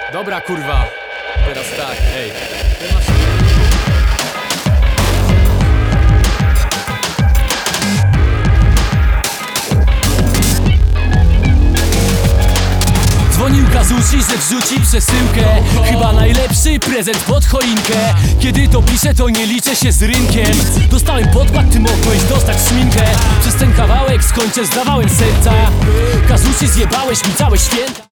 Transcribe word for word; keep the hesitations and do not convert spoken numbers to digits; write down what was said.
Dobra kurwa, teraz tak, ej. Dzwonił Kazushi, że wrzuci przesyłkę. Chyba najlepszy prezent pod choinkę. Kiedy to piszę, to nie liczę się z rynkiem. Dostałem podkład, ty mogłeś dostać szminkę. Przez ten kawałek skończę, zdawałem serca. Kazushi, zjebałeś mi całe święta.